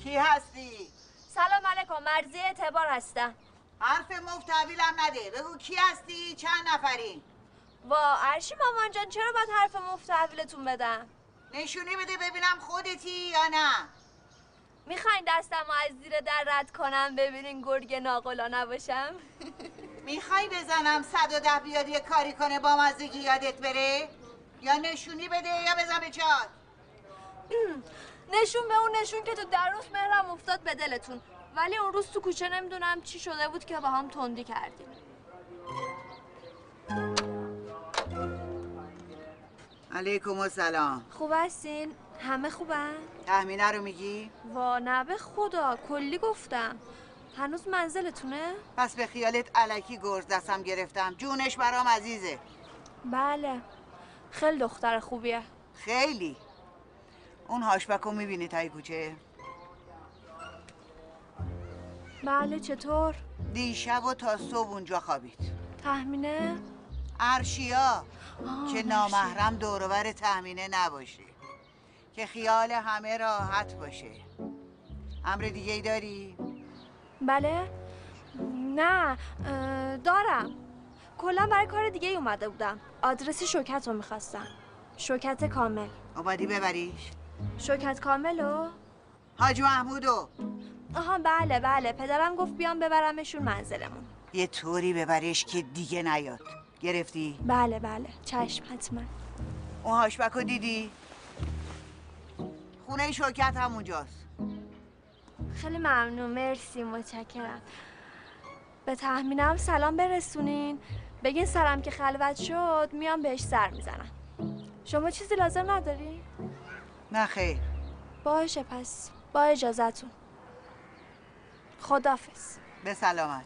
کی هستی؟ سلام علیکم، مرضیه اعتبار هستم. حرف مفت تحویلم نده. بگو کی هستی؟ چند نفری؟ وا عرشی مامان جان، چرا باید حرف مفت تحویلتون بدم؟ نشونی بده ببینم خودتی یا نه. میخواین دستمو از زیر در رد کنم ببینین گرگ ناقلا نباشم؟ میخوای بزنم 110 بیاد یه کاری کنه با مزگی یادت بره؟ یا نشونی بده یا بزن به چات؟ نشون به اون نشون که تو در روز مهرم افتاد به دلتون، ولی اون روز تو کوچه نمیدونم چی شده بود که با هم تندی کردیم. علیکم السلام. خوب هستین؟ همه خوبن؟ تحمینه رو میگی؟ وا نه به خدا، کلی گفتم. هنوز منزلتونه؟ پس به خیالت الکی گرز دستم گرفتم. جونش برام عزیزه. بله، خیلی دختر خوبیه. خیلی. اون هاشبکو میبینی تای کوچه؟ بله، چطور؟ دیشب و تا صبح اونجا خوابید. تحمینه؟ عرشیا که نامحرم دوروبر تحمینه نباشه، که خیال همه راحت باشه. امر دیگه ای داری؟ بله؟ نه دارم. کلا برای کار دیگه ای اومده بودم. آدرس شوکت رو میخواستم. شوکت کامل. اومدی ببریش؟ شوکت کاملو؟ حاج محمودو. آها بله، پدرم گفت بیام ببرمشون منزلمون. یه طوری ببریش که دیگه نیاد. گرفتی؟ بله چشم حتما. اون هاشبکو دیدی؟ خونه شوکت همونجاست. خیلی ممنون، مرسی، متشکرم. به تحمینم سلام برسونین، بگین سرم که خلوت شد میام بهش سر میزنم. شما چیزی لازم نداری؟ نه خیر. باشه پس، با اجازتون. خداحافظ. به سلامت.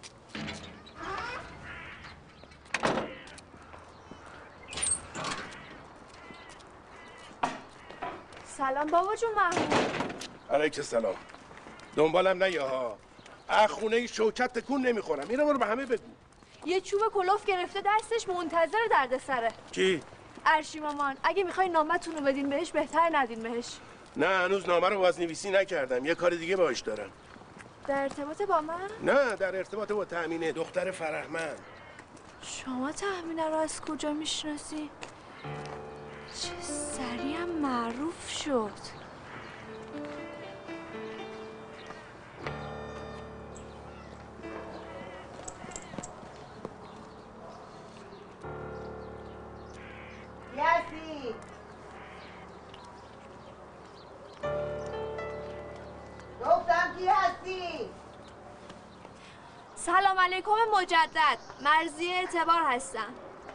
سلام بابا جون محمود. علیک سلام. دنبالم نیا ها. خونه شوکت تکون نمیخورم. اینو برو به همه بگو. یه چوب کلوف گرفته دستش، منتظر دردسره. کی؟ عرشی مامان. اگه میخوای نامتون رو بدین بهش بهتر ندین بهش. نه هنوز نامه رو بازنویسی نکردم. یه کار دیگه باهاش دارم. در ارتباط با من؟ نه در ارتباط با تأمینه دختر فرهمند. شما تحمینه رو از کجا میشناسی؟ چه سریع هم معروف شد. یسی گفتم کی هستی؟ سلام علیکم مجدد، مرضیه اعتبار هستم.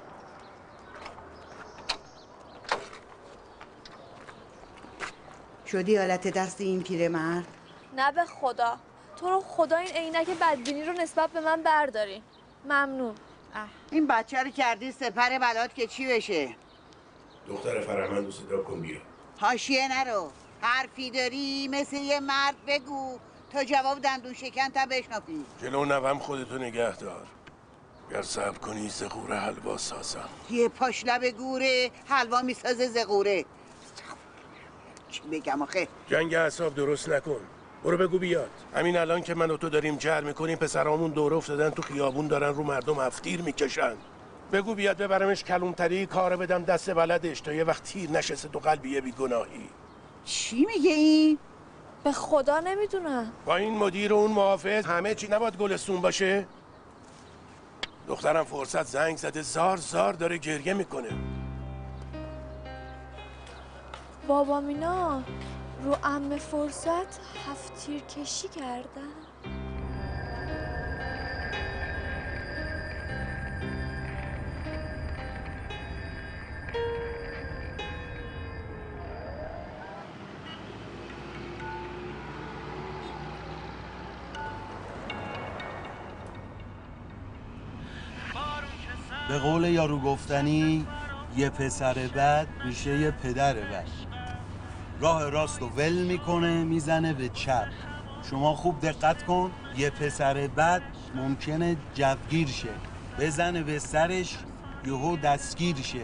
شدی حالت دست این پیرمرد؟ نه به خدا، تو رو خدا این عینک بدبینی رو نسبت به من برداری. ممنون. این بچه رو کردی سپر بلات که چی بشه؟ دختر فرهمند رو صدا کن بیا. حاشیه نرو. حرفی داری مثل یه مرد بگو تا جواب دندون شکن تا بشنفی. جلو نوم خودتو نگه دار. گر صبر کنی زغوره حلوا سازم. یه پاش لب گوره حلوا میسازه زغوره. چی بگم آخه؟ جنگ اعصاب درست نکن. برو بگو بیاد. همین الان که من و تو داریم جر میکنیم پسرامون دور افتادن تو خیابون دارن رو مردم هفتیر میکشن. بگو بیاد ببرمش کلونتری کارو بدم دست بلدش تا یه وقت تیر نشسته تو قلب یه بیگناهی. چی میگه این؟ به خدا نمیدونم. با این مدیر و اون محافظ همه چی نباید گلستون باشه؟ دخترم فرصت زنگ زده زار داره گریه میکنه. بابا مینا رو عمه فرصت هفتیر کشی کردن. به قول یارو گفتنی یه پسر بد میشه یه پدر بد. راه راست رو ول میکنه میزنه به چپ. شما خوب دقت کن، یه پسر بد ممکنه جوگیر شه، بزنه به سرش یهو دستگیر شه،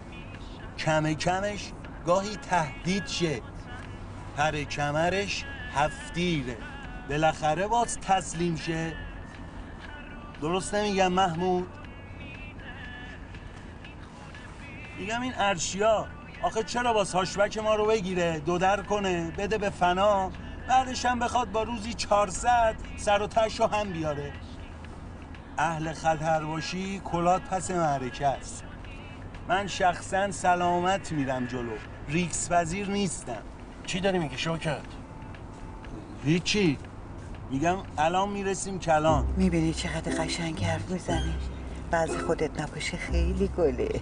کمش گاهی تهدید شه، پر کمرش تفتیره، بالاخره باز تسلیم شه. درست نمیگم محمود؟ میگم این ارشیا آخه چرا باز هاشبک ما رو بگیره دودر کنه بده به فنا، بعدش هم بخواد با روزی 400 سر و تش رو هم بیاره. اهل خطر باشی کلات پس معرکه است. من شخصا سلامت میرم جلو، ریکس وزیر نیستم. چی داری میگی شوکت؟ هیچی، میگم الان میرسیم کلان. میبینی چقدر قشنگ حرف میزنی؟ بعضی خودت نباشه خیلی گله.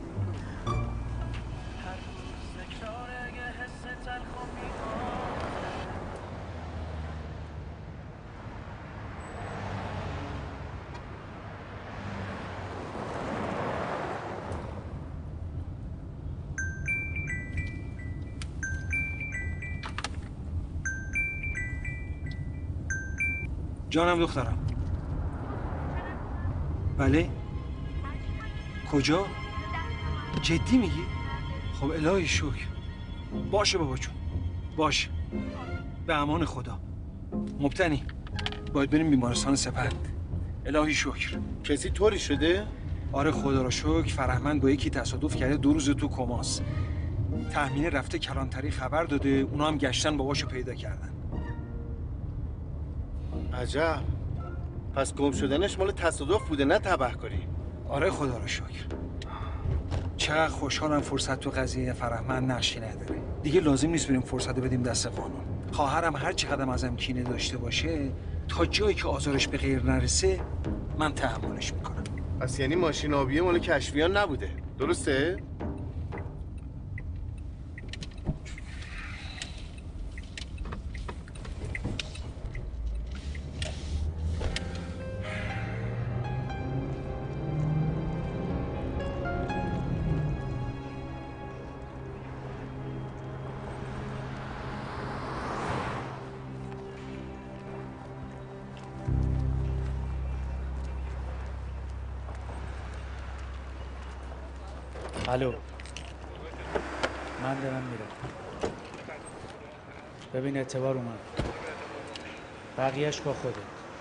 جانم دخترم. بله؟ کجا؟ جدی میگی؟ خب الهی شکر. باشه بابا جون، باشه. به امان خدا. مبتنی باید بریم بیمارستان سپند. الهی شکر. کسی طوری شده؟ آره خدا رو شکر فرهمند با یکی تصادف کرده 2 روز تو کماست. تحمینه رفته کلانتری خبر داده، اونا هم گشتن باباشو پیدا کردن. عجب. پس گم شدنش مال تصادف بوده نه تبهکاری. آره خدا رو شکر. چقدر خوشحالم فرصت تو قضیه فرهمند نقشی نداره. دیگه لازم نیست بریم فرصت بدیم دست قانون. خواهرم هر چقدر ازم کینه داشته باشه تا جایی که آزارش به غیر نرسه من تحملش میکنم. پس یعنی ماشین آبیه مال کشفیان نبوده، درسته؟ الو، من دارم میرم. ببین اعتبار اومد، بقیهش با خودت.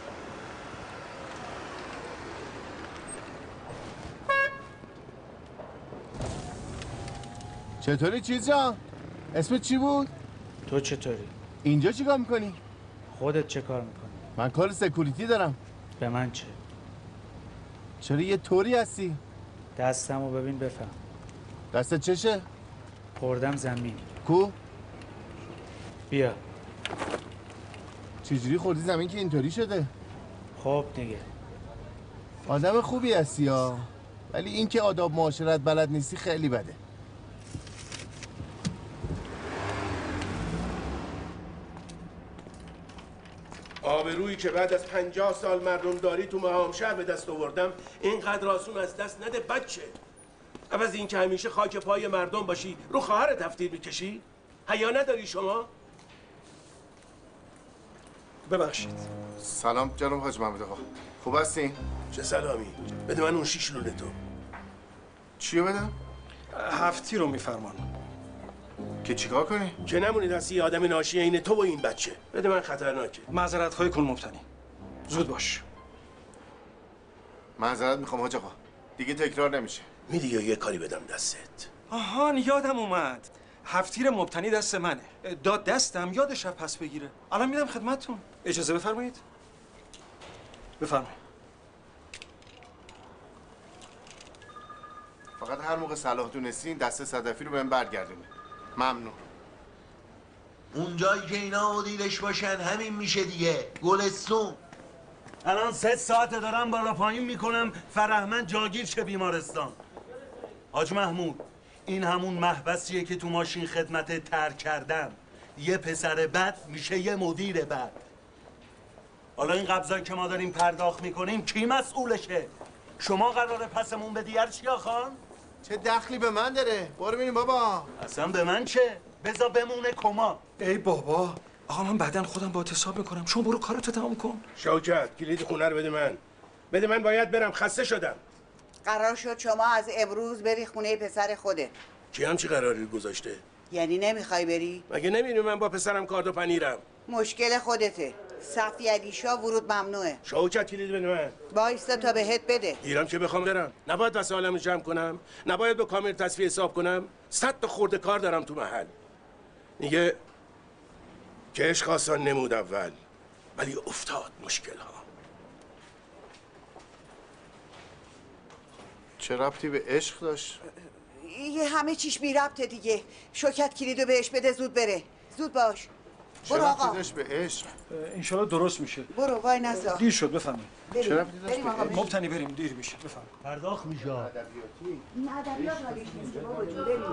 چطوری چیز جان؟ اسمت چی بود؟ تو چطوری؟ اینجا چیکار میکنی؟ خودت چه کار میکنی؟ من کار سکوریتی دارم. به من چه؟ چرا یه طوری هستی؟ دستمو ببین بفهم. دستت چشه؟ خوردم زمین. کو؟ بیا. چجوری خوردی زمین که اینطوری شده؟ خب دیگه. آدم خوبی هستی ها، ولی این که آداب معاشرت بلد نیستی خیلی بده. آبرویی که بعد از 50 سال مردم داری تو مقام شهر به دست آوردم اینقدر آسون از دست نده بچه. عوض این که همیشه خاک پای مردم باشی رو خواهر تفتیر میکشی؟ حیا نداری شما؟ ببخشید. سلام جناب حاج محمد آقا، خوب هستین؟ چه سلامی؟ بده من اون 6 لوله تو. چیو بدم؟ هفتی رو میفرمان. که چیکار کنی؟ که نمونی دست یه آدم ناشی اینه تو و این بچه. بده من خطرناکه. معذرت خواهی کن مبتنی. زود باش. معذرت میخوام حاج آقا، دیگه تکرار نمیشه. میدی یا یه کاری بدم دستت؟ آهان یادم اومد. هفتیر مبتنی دست منه. داد دستم یادش رفت پس بگیره. الان میدم خدمتتون. اجازه بفرمایید. بفرمایید. فقط هر موقع صلاح دونستین دست صدفی رو بهم برگردونید. ممنون. اون جایی که اینا مدیرش باشن همین میشه دیگه، گلستون. الان 3 ساعته دارم بالا پایین میکنم فرهمند جاگیر شه بیمارستان. حاج محمود، این همون محبسیه که تو ماشین خدمت ترک کردم. یه پسر بد میشه یه مدیر بد. حالا این قبضایی که ما داریم پرداخت میکنیم کی مسئولشه؟ شما قراره پسمون بدی ارشیا خان؟ چه دخلی به من داره؟ برو ببینیم بابا. اصلا به من چه؟ بذار بمونه کما. ای بابا. آقا من بعداً خودم باهات حساب میکنم. شما برو کارتو تمام کن. شوکت کلید خونه رو بده من. بده من، باید برم، خسته شدم. قرار شد شما از امروز بری خونه پسر خودت. کی همچی قراری گذاشته؟ یعنی نمیخوای بری؟ مگه نمی‌بینی من با پسرم کارد و پنیرم؟ مشکل خودته. صفی علی شاه ورود ممنوعه. شوکت کلید بده من. وایستا تا بهت بده. گیرم که بخوام برم نباید وسایلمو جمع کنم، نباید با کامل تصفیه حساب کنم. 100 تا خورده کار دارم تو محل. میگه که عشق آسان نمود اول ولی افتاد مشکل ها. چه ربطی به عشق داشت؟ یه همه چیش بی ربطه دیگه. شوکت کلیدو بهش بده زود بره. زود باش. چه برو ربطی آقا. داشت به عشق؟ انشالله درست میشه. برو وای نسا. دیر شد بفهمید. چه ربطی داشت به عشق؟ مبتنی بریم دیر میشه بفهم. پرداخت میشه. این ادبیات حالیش نیست بابا جون. بریم.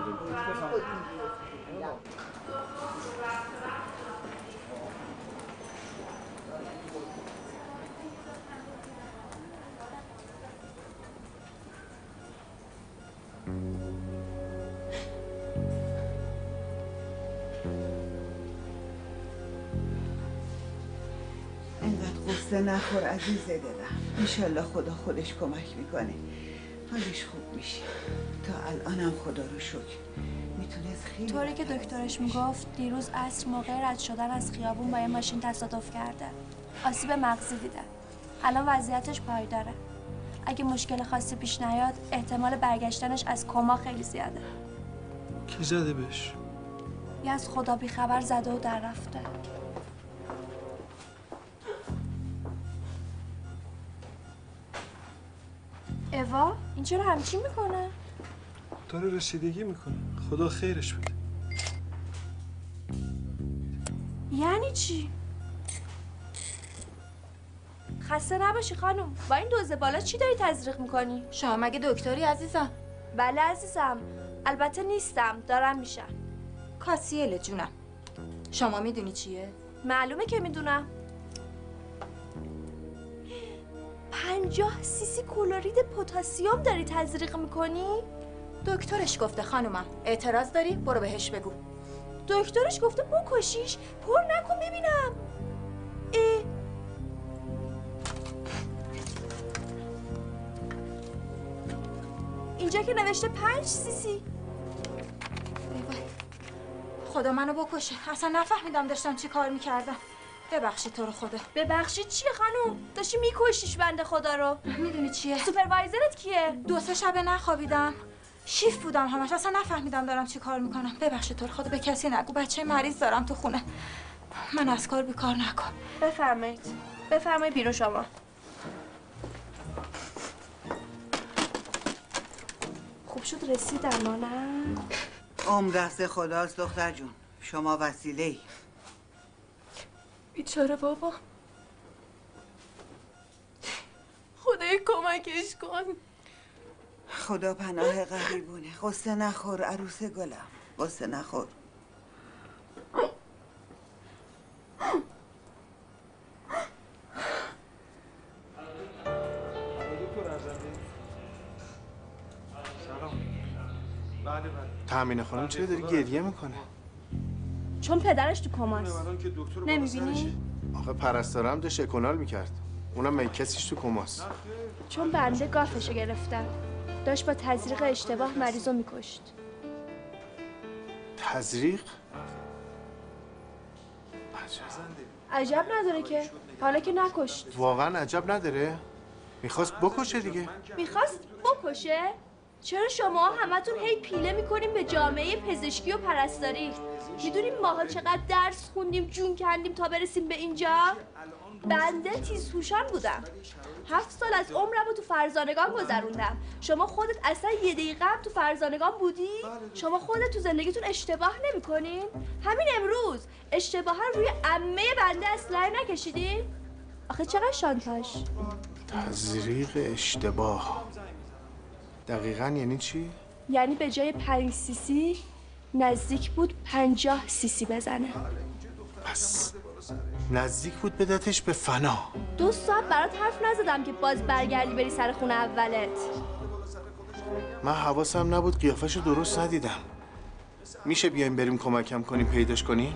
اینقدر قصه نخور عزیز دلم. انشالله خدا خودش کمک میکنه. حالش خوب میشه. تا الانم خدا رو شکر. میتونست خیلی طوری که دکترش میگفت دیروز عصر موقع رد شدن از خیابون با یه ماشین تصادف کرده. آسیب مغزی دیده. الان وضعیتش پایداره. اگه مشکل خاصی پیش نیاد احتمال برگشتنش از کما خیلی زیاده. کی زده بهش؟ یه از خدا بی خبر زده و در رفته. اوا این چرا همچین میکنه؟ داره رسیدگی میکنه. خدا خیرش بده. یعنی چی؟ خسته نباشی خانم. با این دوز بالا چی داری تزریق میکنی؟ شما مگه دکتری عزیزم؟ بله عزیزم. البته نیستم. دارم میشم. کاسیله جونم. شما میدونی چیه؟ معلومه که میدونم. 50 سیسی کلورید پتاسیم داری تزریق میکنی؟ دکترش گفته خانومم. اعتراض داری؟ برو بهش بگو. دکترش گفته بکشیش. پر نکن ببینم. اه. اینجا که نوشته 5 سیسی. ای وای. خدا منو بکشه. اصلا نفهمیدم داشتم چی کار میکردم. ببخشید تو رو خدا. ببخشید چیه خانوم؟ داشتی میکشیش بنده خدا رو. میدونی چیه؟ سوپروایزرت کیه؟ 2-3 شبه نخوابیدم. شیفت بودم همش. اصلا نفهمیدم دارم چی کار میکنم. ببخشید تو رو خدا به کسی نگو. بچه مریض دارم تو خونه. من از کار بیکار نکن. بفرمایید. بفرمایید بیرون شما. خوب شد رسیدم ما نه؟ عمر دست خداست دختر جون. شما وسیله ای. بیچاره بابا. خدای کمکش کن. خدا پناه غریبونه. قصه نخور عروس گلم. قصه نخور. تأمین خانم چرا داری گریه میکنه؟ چون پدرش تو کماست. نمیبینی؟ آخه پرستارم داشت اکونال میکرد. اونم می کسیش تو کماست. چون بنده گافشو گرفتم. داشت با تزریق اشتباه مریضو میکشت. تزریق؟ عجب نداره که. حالا که نکشت. واقعا عجب نداره؟ میخواست بکشه دیگه. میخواست بکشه؟ چرا شما همتون هی پیله میکنیم به جامعه پزشکی و پرستاری؟ میدونیم ماها چقدر درس خوندیم جون کندیم تا برسیم به اینجا؟ بنده تیزهوشان بودم. 7 سال از عمرم رو تو فرزانگان گذروندم. شما خودت اصلا یه دقیقه هم تو فرزانگان بودی؟ شما خودت تو زندگیتون اشتباه نمی‌کنین؟ همین امروز اشتباها روی عمه بنده اسلحه نکشیدین؟ آخه چقدر شانتاژ؟ تزریق اشتباه دقیقاً یعنی چی؟ یعنی به جای 5 سیسی نزدیک بود 50 سیسی بزنه. پس نزدیک بود بدتش به فنا. 2 ساعت برات حرف نزدم که باز برگردی بری سر خونه اولت. من حواسم نبود قیافه‌شو درست ندیدم. میشه بیایم بریم کمکم کنیم پیداش کنیم؟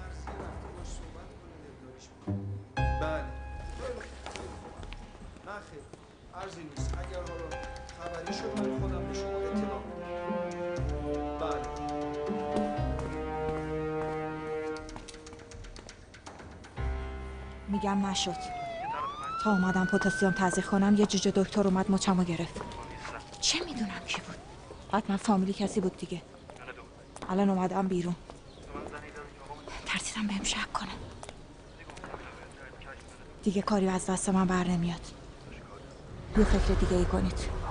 بله. نه خیر. عرضی نیست. اگر حالا خبری شد من خودم به شما اطلاع میدم. بله. میگم نشد. تا اومدم پتاسیم تزریق کنم یه جوجه دکتر اومد مچمو گرفت. چه میدونم کی بود؟ حتما فامیلی کسی بود دیگه. الان اومدم بیرون. ترسیدم بهم شک کنه. دیگه کاری از دست من بر نمیاد. یه فکر دیگه ای کنید.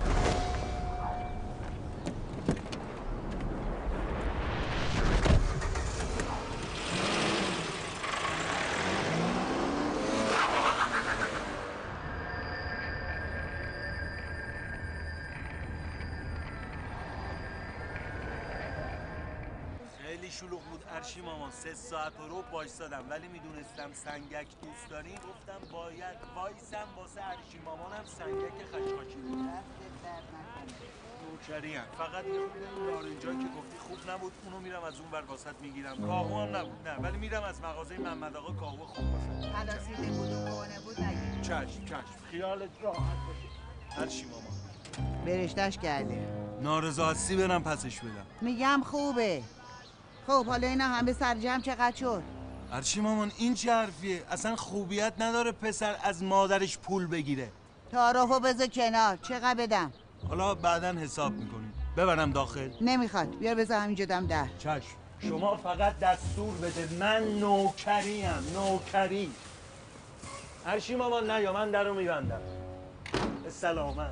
خیلی شلوغ بود ارشی مامان. 3 ساعت و رو وایسادم، ولی میدونستم سنگک دوست دارین گفتم باید وایسم واسه ارشی مامانم سنگک خشخاشی بود. نوکریم. فقط یه خورده این نارنجایی که گفتی خوب نبود اونو میرم از اون ور واسط میگیرم. کاهو هم نبود نه، ولی میرم از مغازه محمد آقا کاهو خوب واسط. پلاسیده بود و کهنه بود نگیر. چشم خیالت راحت باشه ارشی مامان. برشتش کرده. نارضا هستی برم پسش بدم. میگم خوبه. خب حالا اینا همه سرجم چقدر شد؟ ارشی مامان این چه حرفیه؟ اصلا خوبیت نداره پسر از مادرش پول بگیره. تعارفو بذار کنار. چقدر بدم؟ حالا بعداً حساب میکنیم. ببرم داخل؟ نمیخواد. بیار بذار همینجا دم در. چشم. شما فقط دستور بده. من نوکریم. نوکری. ارشی مامان نه یا من درو میبندم. به سلامت.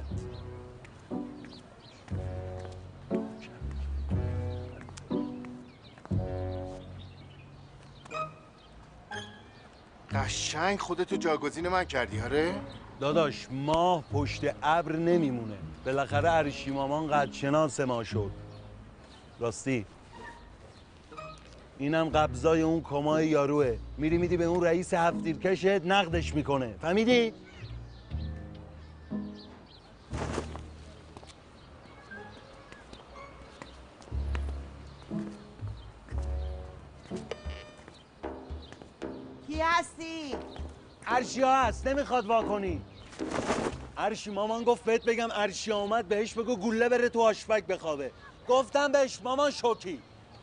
قشنگ خودتو جاگزین من کردی آره؟ داداش ماه پشت ابر نمیمونه. بالاخره ارشی مامان قدرشناس ما شد. راستی اینم قبضای اون کمای یاروه. میری میدی به اون رئیس هفت‌تیرکشت نقدش میکنه. فهمیدی؟ کی هستی؟ ارشی ها هست. نمیخواد واکنی. ارشی مامان گفت بهت بگم ارشی آمد بهش بگو گوله بره تو آشپک بخوابه. گفتم بهش مامان شوکی.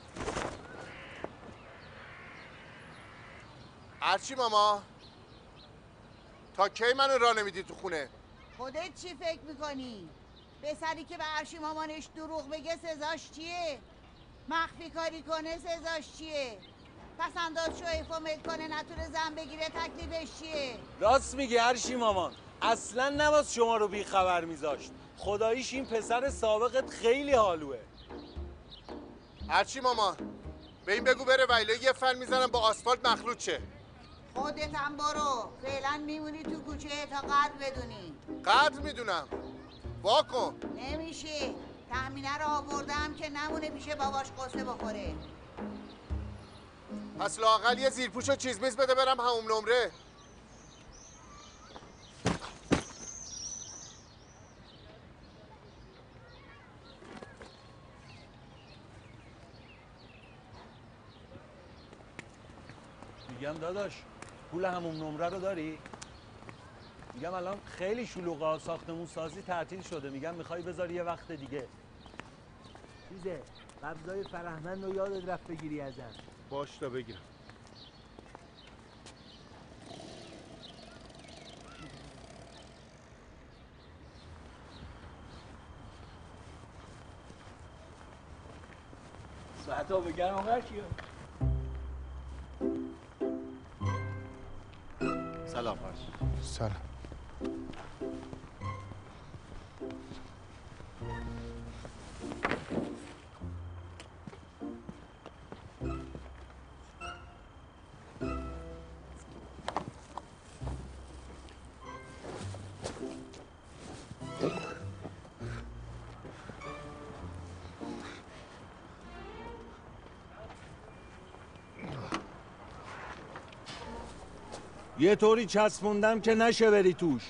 ارشی ماما تا کی منو راه نمیدی تو خونه؟ خودت چی فکر میکنی؟ پسری که به ارشی مامانش دروغ بگه سزاش چیه؟ مخفی کاری کنه سزاش چیه؟ پس انداز شو فامل کنه نتونه زن بگیره تکلیفش چیه؟ راست میگی ارشی مامان. اصلا نباید شما رو بی خبر میذاشت. خداییش این پسر سابقت خیلی حالوه. ارشی ماما به این بگو بره ویلو یه فن میزنم با آسفالت مخلوط شه. خودت هم برو. فعلا میمونی تو کوچه تا قدر بدونی. قدر میدونم. واکن. نمیشه. تأمینه رو آوردم که نمونه پیش باباش قصه بخوره. پس لااقل یه زیرپوش و چیز میز بده برم هموم نمره. میگم داداش پول همون نمره رو داری؟ میگم الان خیلی شلوغه. ساختمون سازی تعطیل شده. میگم میخوای بذاری یه وقت دیگه. چیزه قبضای فرهمند رو یادت رفت بگیری ازم. باش تا بگیرم. ساعت ها بگرم آقا چیه؟ سلام فرش. سلام. یه طوری چسبوندم که نشه بری توش.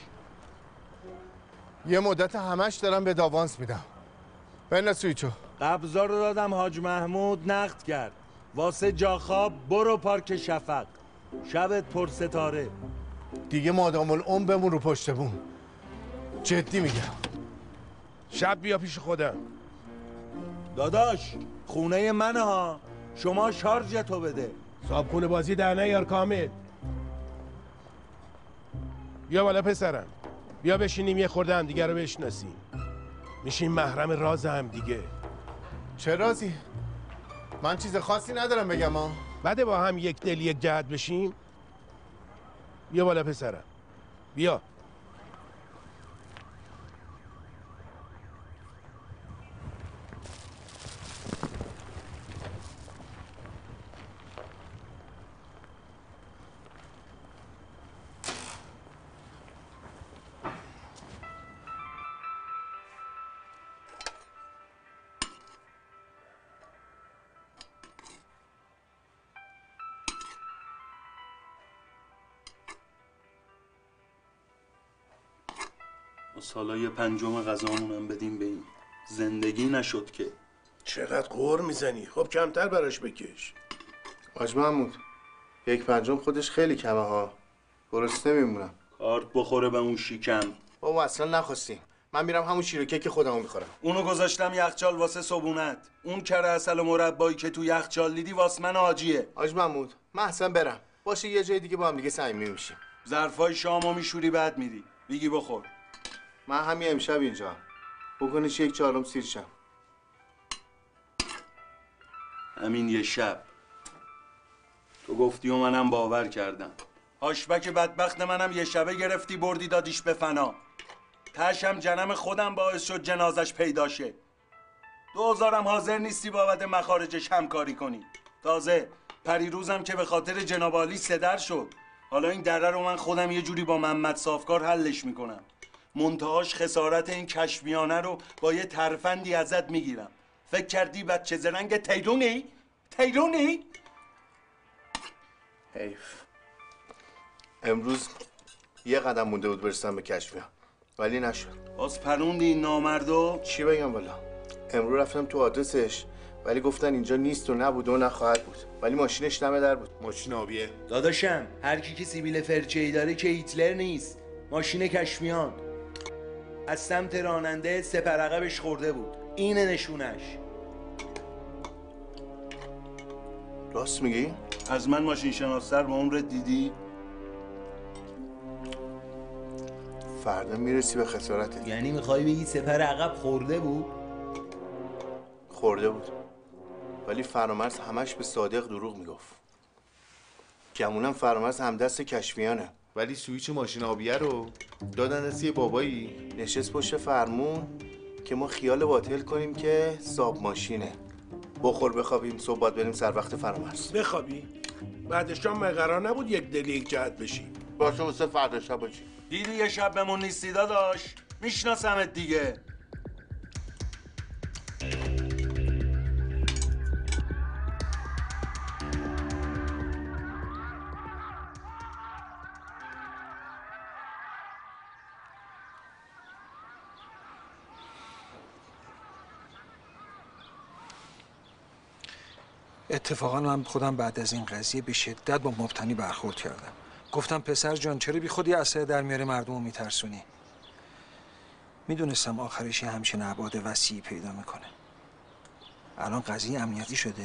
یه مدت همش دارم به داوانس میدم. بنداز سویچو. قبضا رو دادم حاج محمود نقد کرد. واسه جاخواب برو پارک شفق. شبت پر ستاره. دیگه مادام العمر بمون رو پشت بون. جدی میگم. شب بیا پیش خودم. داداش خونه منه ها. شما شارژتو بده. صابخونه بازی در نیار کامل. بیا بالا پسرم، بیا بشینیم یه خورده هم دیگه رو بشناسیم. میشیم محرم راز هم دیگه. چه رازی؟ من چیز خاصی ندارم بگم ها. بعد با هم یک دل یک جهت بشیم. بیا بالا پسرم، بیا. سالای پنجم غذامونم بدیم به این. زندگی نشد که. چقدر قور میزنی؟ خب کمتر براش بکش. حاج محمود 1/5 خودش خیلی کمه ها. گرسنه میمونم. کارت بخوره به اون شیکم. بابا اصلا نخواستیم. من میرم همون شیر و کیک خودمو میخورم. اونو گذاشتم یخچال واسه صبونت. اون کره عسل و مربایی که تو یخچال دیدی واسه من حاجیه. حاج محمود من اصلا برم. باشه یه جای دیگه با هم دیگه صمیمی میشیم. ظرفای شامو میشوری بعد میری. بگی بخور. من همین امشب اینجا. بکنیش 1/4 سیرشم. همین یه شب. تو گفتی و منم باور کردم. هاشبک بدبخت منم یه شبه گرفتی بردی دادیش به فنا. تشم جنم خودم باعث شد جنازش پیدا شه. 2000 حاضر نیستی بابت مخارجش همکاری کنی. تازه پریروزم که به خاطر جناب عالی سدر شد. حالا این دره رو من خودم یه جوری با محمد صافکار حلش میکنم. منتهاش خسارت این کشمیانه رو با یه ترفندی ازت میگیرم. فکر کردی بچه زرنگ تیرونی؟ تیرونی؟ حیف. امروز یه قدم مونده بود برسم به کشمیان ولی نشد. باز پروندی این نامردو؟ چی بگم والا؟ امروز رفتم تو آدرسش ولی گفتن اینجا نیست و نبود و نخواهد بود. ولی ماشینش دم در بود. ماشین آبیه. داداشم هر کی که سیبیل فرچه‌ای داره که هیتلر نیست. ماشین کشمیان از سمت راننده سپرعقبش خورده بود. اینه نشونش. راست میگی؟ از من ماشین شناس‌تر با عمرت دیدی؟ فردا میرسی به خسارتت. یعنی میخوای بگی سپر عقب خورده بود؟ خورده بود ولی فرامرز همش به صادق دروغ میگفت. گمونم فرامرز همدست کشمیانه ولی سویچ ماشین آبیه رو دادن دست یه بابایی نشست پشت فرمون که ما خیال باطل کنیم که صاب ماشینه. بخور بخوابیم صبح باید بریم سر وقت فرامرز. بخوابی؟ بعد شام قرار نبود یک دل یک جهت بشی. باشه واسه فردا شب باشی. دیدی یه شب بمون نیستی داداش؟ میشناسمت دیگه. اتفاقا من خودم بعد از این قضیه به شدت با مبتنی برخورد کردم. گفتم پسر جان چرا بی خودی اسلحه در میاره مردم رو میترسونی؟ میدونستم آخرش همچین ابعاد وسیعی پیدا میکنه. الان قضیه امنیتی شده؟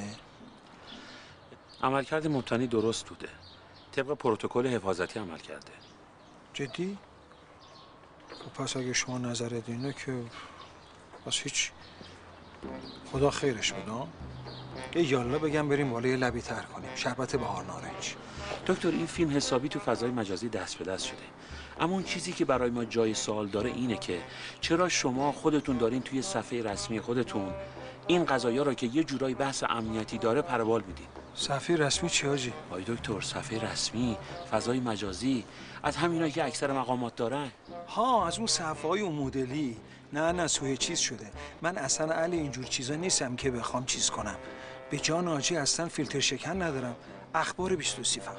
عملکرد مبتنی درست بوده. طبق پروتکل حفاظتی عمل کرده. جدی؟ خب پس اگه شما نظرت اینه که پس هیچ. خدا خیرش بده. یه یالا بگم بریم بالای لبی تر کنیم. شربت بهار نارنج. دکتر این فیلم حسابی تو فضای مجازی دست به دست شده. اما اون چیزی که برای ما جای سوال داره اینه که چرا شما خودتون دارین توی صفحه رسمی خودتون این قضایا را که یه جورایی بحث امنیتی داره پروبال میدین؟ صفحه رسمی چی حاجی؟ آی دکتر صفحه رسمی، فضای مجازی، از همینایی که اکثر مقامات دارن. ها از اون صفحه های اون مدلی. نه سوی چیز شده. من اصلا اهل اینجور چیزا نیستم که بخوام چیز کنم. به جان حاجی اصلا فیلتر شکن ندارم. اخبار 23 فقط.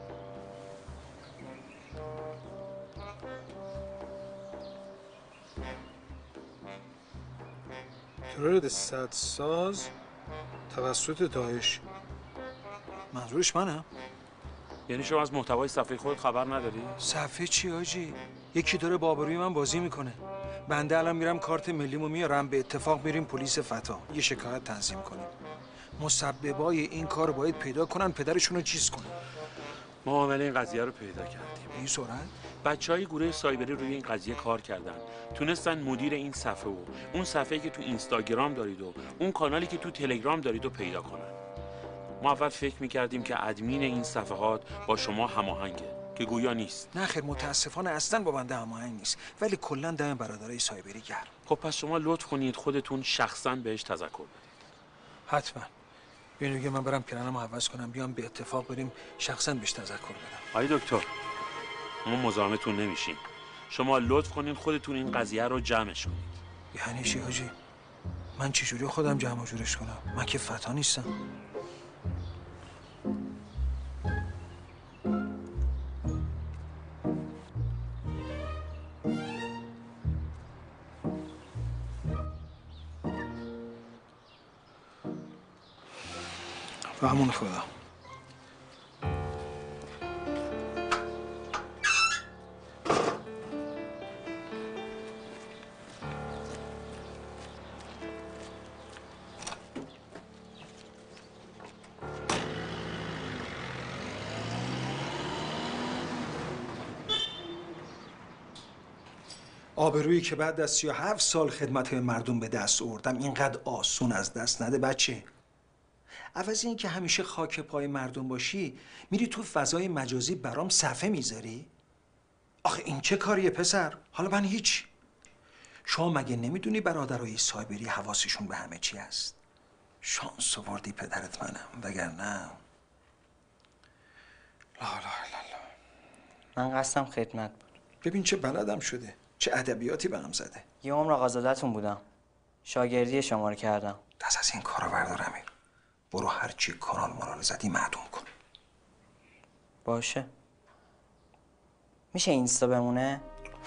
ترور سدساز توسط داعش. منظورش منم؟ یعنی شما از محتوای صفحه خود خبر نداری؟ صفحه چی حاجی؟ یکی داره با آبروی من بازی میکنه. بنده الان میرم کارت ملیمو میارم، به اتفاق میریم پلیس فتا یه شکایت تنظیم کنیم. مسببای این کار باید پیدا کنن، پدرشون رو چیز کنن. ما عامل این قضیه رو پیدا کردیم. این سرعت؟ بچهای گروه سایبری روی این قضیه کار کردن، تونستن مدیر این صفحه و اون صفحه‌ای که تو اینستاگرام دارید و اون کانالی که تو تلگرام دارید رو پیدا کنن. ما اول فکر می‌کردیم که ادمین این صفحات با شما هماهنگه که گویا نیست. نه خیر، متاسفانه اصلا با بنده هماهنگ نیست، ولی کلا دم برادرای سایبری گرم. خب پس شما لطف کنید خودتون شخصا بهش تذکر بدید. حتما. بیاین دیگه من برم پیرنمو عوض کنم، بیام به اتفاق بریم شخصا بهش تذکر بدم. آقای دکتر، ما مزاحمتون نمیشیم. شما لطف کنین خودتون این قضیه رو جمعش کنید. یعنی چی حاجی؟ من چجوری خودم جمع و جورش کنم؟ من که فتا نیستم. و همون خدا. آبرویی که بعد از 37 سال خدمت مردم به دست آوردم اینقدر آسون از دست نده بچه. عوض این که همیشه خاک پای مردم باشی میری تو فضای مجازی برام صفحه میذاری؟ آخه این چه کاریه پسر؟ حالا من هیچ. شما مگه نمیدونی برادرای سایبری حواسشون به همه چی هست؟ شانس آوردی پدرت منم، وگرنه لا لا لا. من قصدم خدمت بود. ببین چه بلدم شده، چه ادبیاتی به هم زده. یه عمر آقازاده‌تون بودم، شاگردی شما رو کردم. دست از این کارا بردار امیر. برو هر چی کانال مرال زدی معدوم کن. باشه. میشه اینستا بمونه؟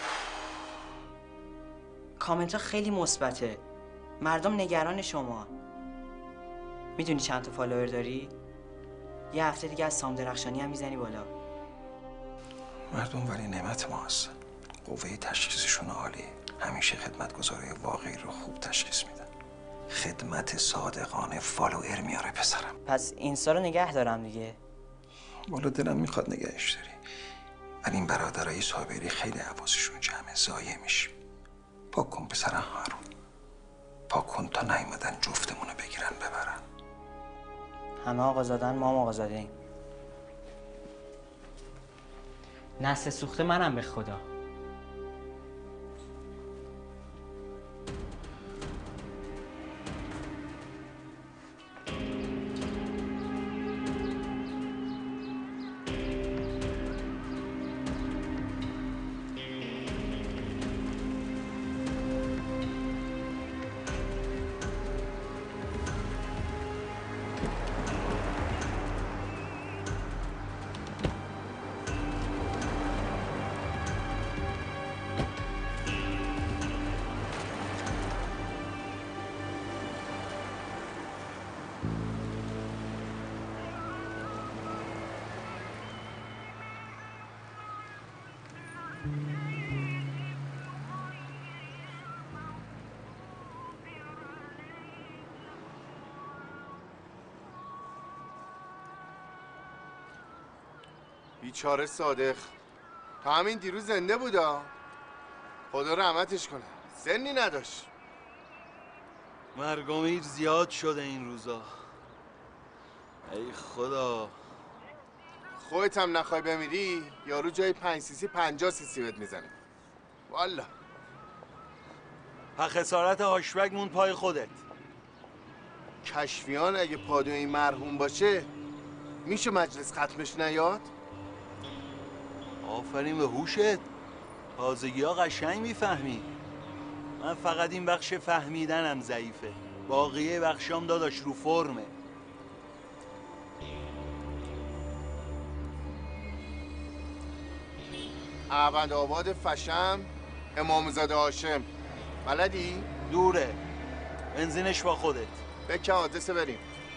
کامنت ها خیلی مثبته. مردم نگران شما. میدونی چند تا فالوور داری؟ یه هفته دیگه از سام درخشانی هم میزنی بالا. مردم ولی نعمت ما هستن. قوه تشخیصشون عالیه. همیشه خدمتگزارای واقعی رو خوب تشخیص میدن. خدمت صادقانه فالوور میاره پسرم. پس اینستا رو نگه دارم دیگه. والا دلم میخواد نگهش داری، ولی این برادرای سایبری خیلی حواسشون جمعه، ضایع میشیم. پاک کن پسرم هارون، پاک کن تا نیومدن جفتمونو بگیرن ببرن. همه آقازادن، ما هم آقازاده‌ایم. نسل سوخته منم به خدا. بیچاره صادق تا همین دیروز زنده بودا. خدا رحمتش کنه، سنی نداشت. مرگ امید زیاد شده این روزا. ای خدا. خودت هم نخوای بمیری یارو جای 5 سیسی 50 سیسی بهت میزنه. والا خسارت هاشبگ مون پای خودت. کشفیان اگه پادوی این مرحوم باشه میشه مجلس ختمش نیاد؟ آفرین به هوشت. تازگی ها قشنگ میفهمی. من فقط این بخش فهمیدنم ضعیفه، باقیه بخشام داداش رو فرمه. احمد آباد فشم، امامزاده هاشم. بلدی؟ دوره، بنزینش با خودت. بکن آدرس بریم.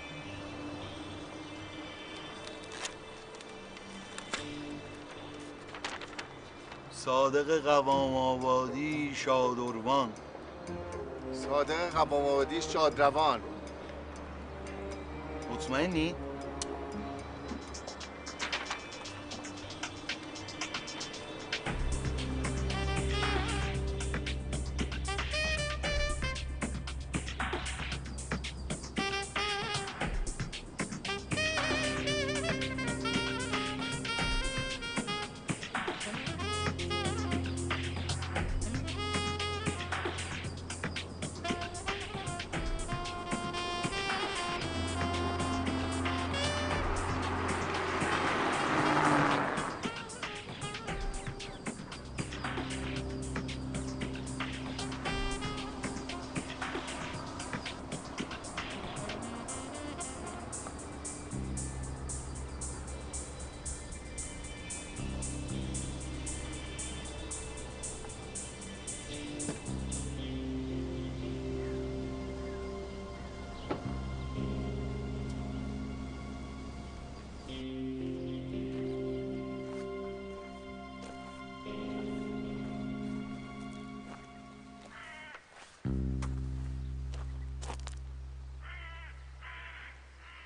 صادق قوام آبادی شادروان. صادق قوام آبادی شادروان. مطمئنی؟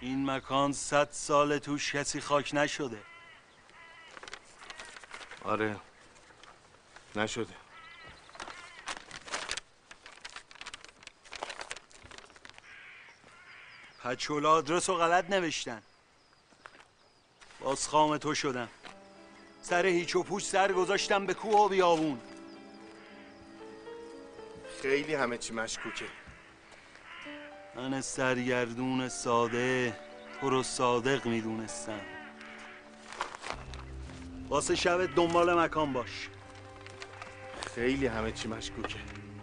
این مکان 100 سال توش کسی خاک نشده. آره نشده. پچول آدرس رو غلط نوشتن. باز خام تو شدم. سر هیچ و پوچ سر گذاشتم به کوه و بیابون. خیلی همه چی مشکوکه. من سرگردون ساده تو رو صادق میدونستم. واسه شبت دنبال مکان باش. خیلی همه چی مشکوکه.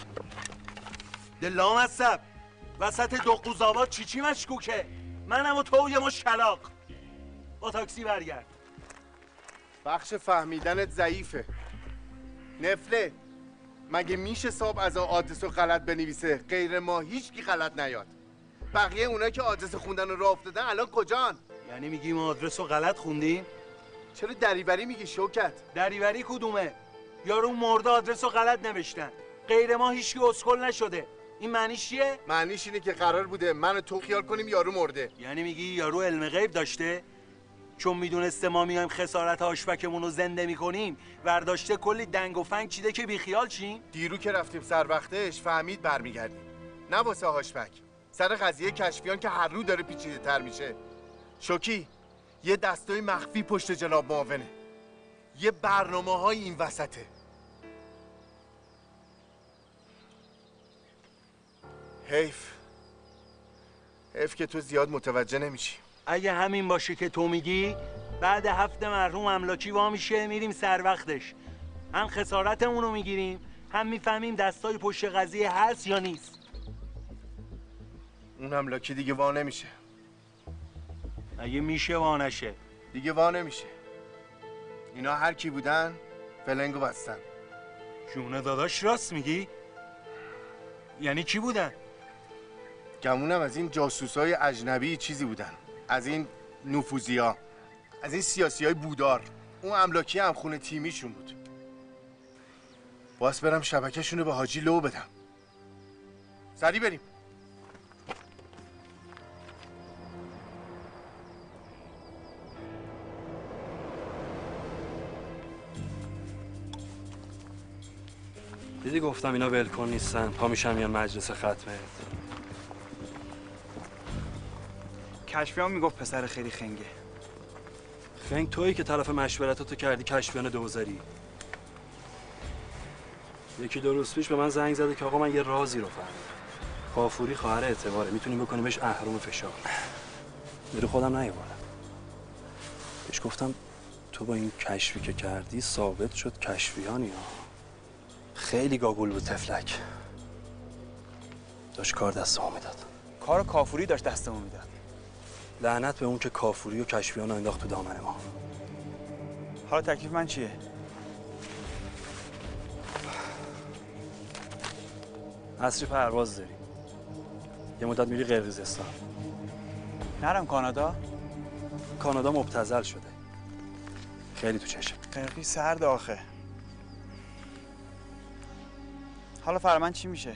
لامصب وسط دو قوزآباد چی مشکوکه؟ منم و تو و یه مش کلاغ. با تاکسی برگرد. بخش فهمیدنت ضعیفه. نفله مگه میشه صاحب از آدرس رو غلط بنویسه غیر ما هیچکی غلط نیاد؟ بقیه اونایی که آدرس خوندن رو راه افتادن الان کجان؟ یعنی میگی ما آدرس رو غلط خوندیم؟ چرا دریوری میگی شوکت؟ دریوری کدومه؟ یارو مرده آدرس رو غلط نوشتن. غیر ما هیچکی اسکل نشده. این معنیش چیه؟ معنیش اینه که قرار بوده من و تو خیال کنیم یارو مرده. یعنی میگی یارو علم غیب داشته؟ چون میدونسته ما میایم خسارت آشپکمون رو زنده میکنیم ورداشته کلی دنگ و فنگ چیده که بیخیال چیم؟ دیرو که رفتیم سر وقتش فهمید برمیگردیم. نه واسه آشپک، سر قضیه کشفیان که هر رو داره پیچیده تر میشه. شوکی یه دستای مخفی پشت جناب معاونه. یه برنامه های این وسطه. حیف که تو زیاد متوجه نمیشی. اگه همین باشه که تو میگی بعد 7 مرحوم املاکی وا میشه میریم سر وقتش. هم خسارتمون رو میگیریم هم میفهمیم دستای پشت قضیه هست یا نیست. اون املاکی دیگه وا نمیشه. اگه میشه وا نشه. دیگه وا نمیشه. اینا هر کی بودن فلنگو بستن. جونه داداش راست میگی؟ یعنی کی بودن؟ گمونم از این جاسوسای اجنبی چیزی بودن. از این نفوذیا، از این سیاسیای بودار. اون املاکی هم خونه تیمیشون بود. باز برم شبکه‌شون رو به حاجی لو بدم. سریع بریم. دیدی گفتم اینا ولکن نیستن. پا میشن میان مجلس ختمه. کشفیان میگفت پسر خیلی خنگه. خنگ تویی که طرف مشورتاتو کردی کشفیان دوزاری. یکی 2 روز پیش به من زنگ زده که آقا من یه رازی رو فهمیدم. کافوری خواهر اعتباره، میتونیم بکنیمش اهرم فشار. رو خودم نیاوردم. بهش گفتم تو با این کشفی که کردی ثابت شد کشفیانی ها. خیلی گاگول بود تفلک. داشت کار دستمون میداد. کار کافوری داشت دستمون میداد. لعنت به اون که کافوری و کشفیان رو انداخت تو دامن ما. حالا تکلیف من چیه؟ عصری پرواز داری. یه مدت میری قرقیزستان. نرم کانادا؟ کانادا مبتذل شده. خیلی تو چشم. قرقی سرد آخه. حالا فرمن چی میشه؟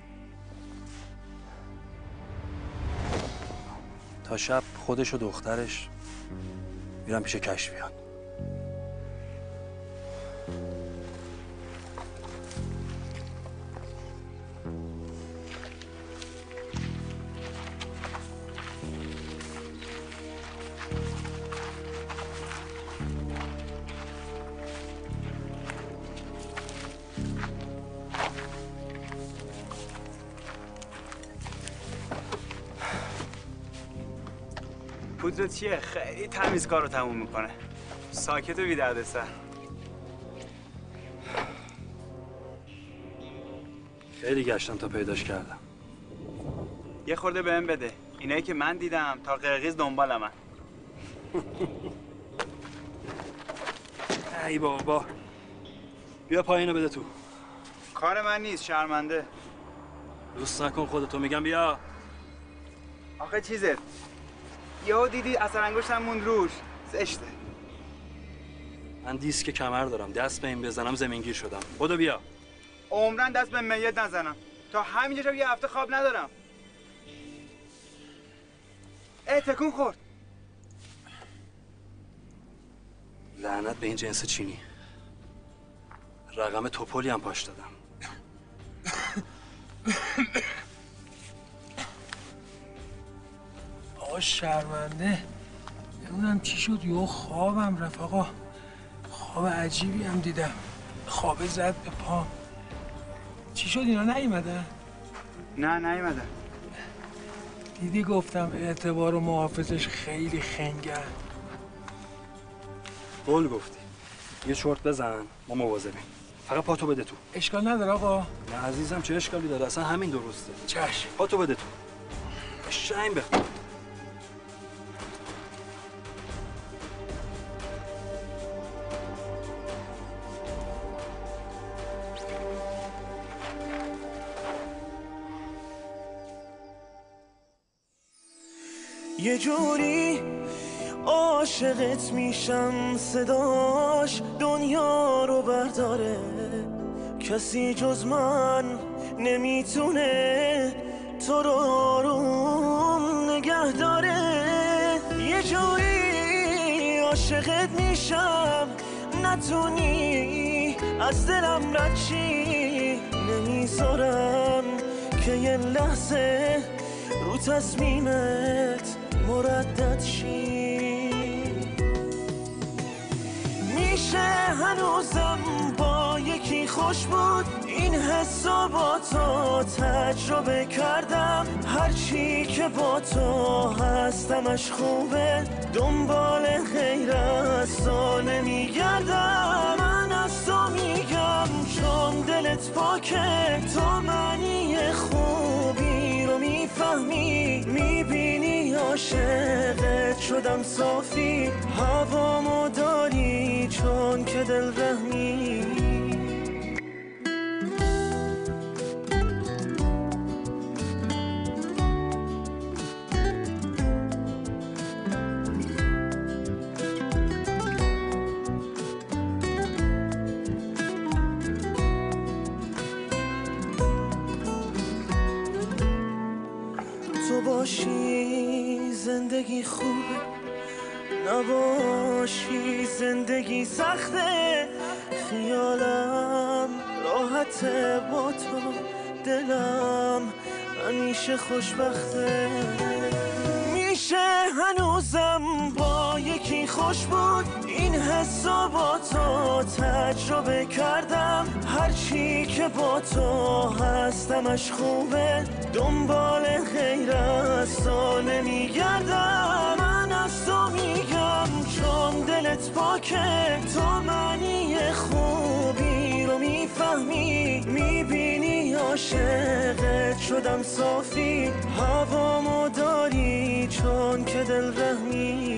تا شب خودش و دخترش میرن پیش کشفیان. پودر چیه؟ خیلی تمیز کار رو تموم میکنه. ساکت و بی دردسر. خیلی گشتم تا پیداش کردم. یه خورده بهم بده. اینایی که من دیدم تا قرقیز دنبالمن. ای بابا. بیا پایینو بده تو. کار من نیست، شرمنده. دوست نکن خودتو، میگم بیا. آخه چیزه یهو دیدی اثر انگشتم موند روش. زشته. من دیسک کمر دارم، دست به این بزنم زمینگیر شدم. بدو بیا. عمرن دست به میت نزنم. تا همینجا شب یه هفته خواب ندارم. تکون خورد. لعنت به این جنس چینی. رقم توپلی هم پاش دادم. آقا شرمنده. نمیدونم چی شد یهو خوابم رفت آقا. خواب عجیبی هم دیدم. خوابه زد به پام. چی شد اینا نیومدن؟ نه نیومدن. دیدی گفتم اعتبار و محافظش خیلی خنگن. گل گفتی. یه چرت بزن ما مواظبیم. فقط پاتو بده تو. اشکال نداره آقا. نه عزیزم چه اشکالی داره؟ اصلا همین درسته. چشم. پاتو بده تو. شایم بخون. یه جوری عاشقت میشم صداش دنیا رو برداره، کسی جز من نمیتونه تو رو آروم نگه داره. یه جوری عاشقت میشم نتونی از دلم رد چی، نمیذارم که یه لحظه رو تصمیمت مردد شی. میشه هنوزم با یکی خوش بود، این حسا با تو تجربه کردم. هرچی که با تو هستمش خوبه، دنبال غیر از تو نمیگردم. من از تو میگم چون دلت پاکه، تو معنی خوبی رو میفهمی، میبینی عاشقت شدم صافی. هوامو داری چون که دل رحمی. تو باشی زندگی خوبه، نباشی زندگی سخته. خیالم راحته با تو، دلم همیشه خوشبخته. میشه هنوزم با یکی خوش بود، این حسا با تو تجربه کردم. هرچی که با تو هستمش خوبه، دنبال غیر از تو نمیگردم. من از تو میگم چون دلت پاکه، تو معنی خوبی رو میفهمی، میبینی عاشقت شدم صافی. هوامو داری چون که دل رحمی.